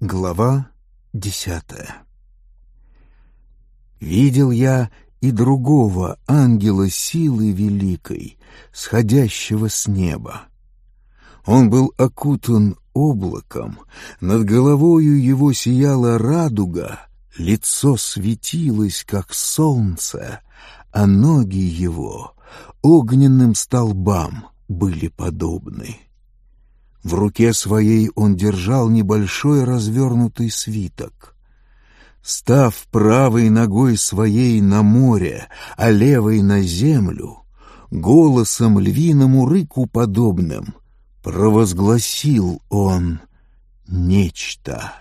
Глава 10. Видел я и другого ангела силы великой, сходящего с неба. Он был окутан облаком, над головою его сияла радуга, лицо светилось, как солнце, а ноги его огненным столбам были подобны. В руке своей он держал небольшой развернутый свиток. Став правой ногой своей на море, а левой на землю, голосом львиному рыку подобным провозгласил он нечто.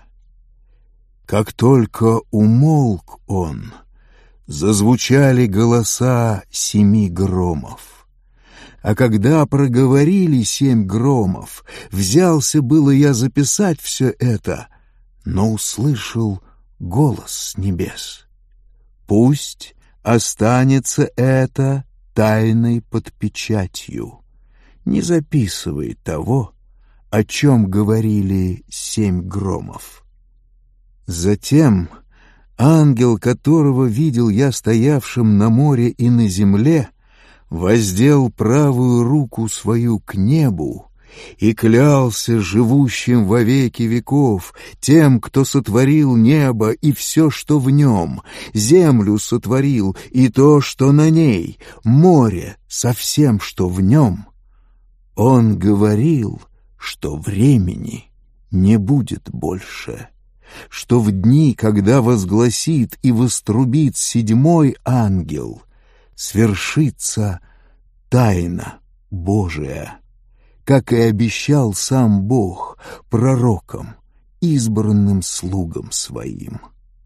Как только умолк он, зазвучали голоса 7 громов. А когда проговорили 7 громов, взялся было я записать все это, но услышал голос с небес. Пусть останется это тайной под печатью. Не записывай того, о чем говорили 7 громов. Затем ангел, которого видел я стоявшим на море и на земле, воздел правую руку свою к небу и клялся живущим во веки веков, тем, кто сотворил небо и все, что в нем, землю сотворил и то, что на ней, море со всем, что в нем. Он говорил, что времени не будет больше, что в дни, когда возгласит и вострубит 7-й ангел, свершится тайна Божия, как и обещал сам Бог пророкам, избранным слугам своим.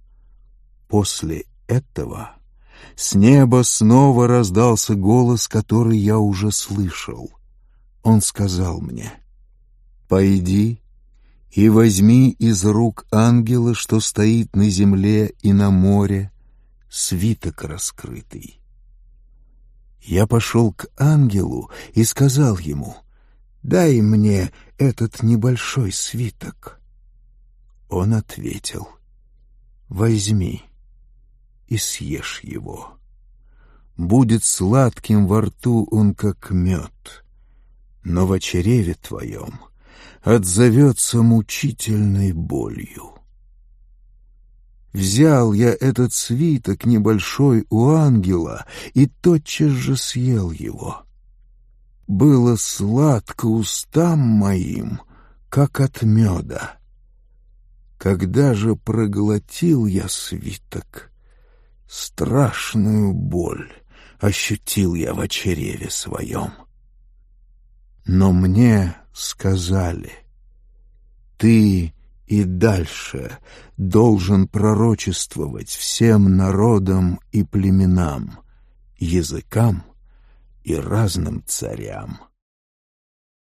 После этого с неба снова раздался голос, который я уже слышал. Он сказал мне: «Пойди и возьми из рук ангела, что стоит на земле и на море, свиток раскрытый». Я пошел к ангелу и сказал ему: «Дай мне этот небольшой свиток». Он ответил: «Возьми и съешь его. Будет сладким во рту он, как мед, но в чреве твоем отзовется мучительной болью». Взял я этот свиток небольшой у ангела и тотчас же съел его. Было сладко устам моим, как от меда. Когда же проглотил я свиток, страшную боль ощутил я в чреве своем. Но мне сказали: «Ты и дальше должен пророчествовать всем народам и племенам, языкам и разным царям».